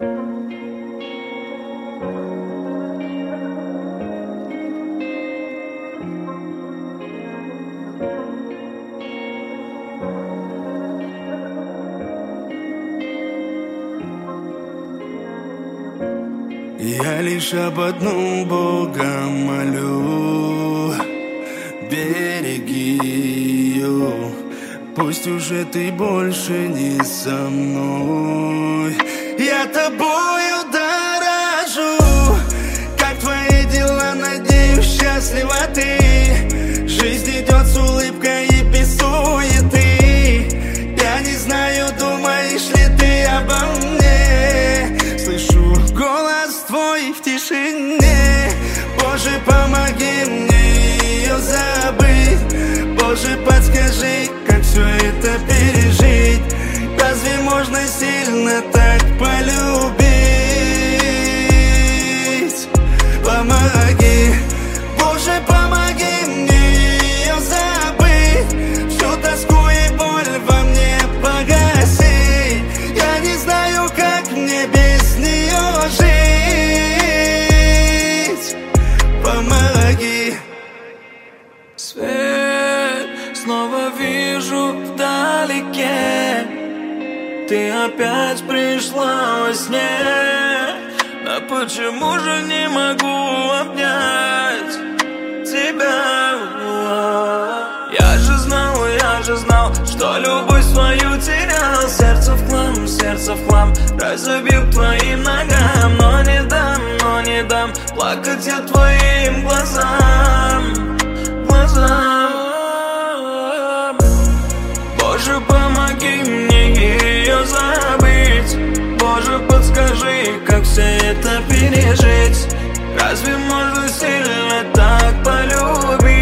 Я лишь об одном Бога молю: береги ее. Пусть уже ты больше не со мной. Я тобою дорожу. Как твои дела, надеюсь, счастлива ты. Жизнь идет с улыбкой и без суеты. Я не знаю, думаешь ли ты обо мне. Слышу голос твой в тишине. Боже, помоги мне ее забыть. Боже, подскажи, как все это пережить. Разве можно сильно так полюбить? Помоги, Боже, помоги мне ее забыть. Всю тоску и боль во мне погасить. Я не знаю, как мне без нее жить. Помоги. Свет снова вижу вдалеке. Ты опять пришла во сне. Но почему же не могу обнять тебя? Я же знал, что любовь свою терял. Сердце в хлам, разобил к твоим ногам. Но не дам плакать я твоим глазам. Боже, помоги мне ее забыть. Боже, подскажи, как все это пережить. Разве можно сильно так полюбить?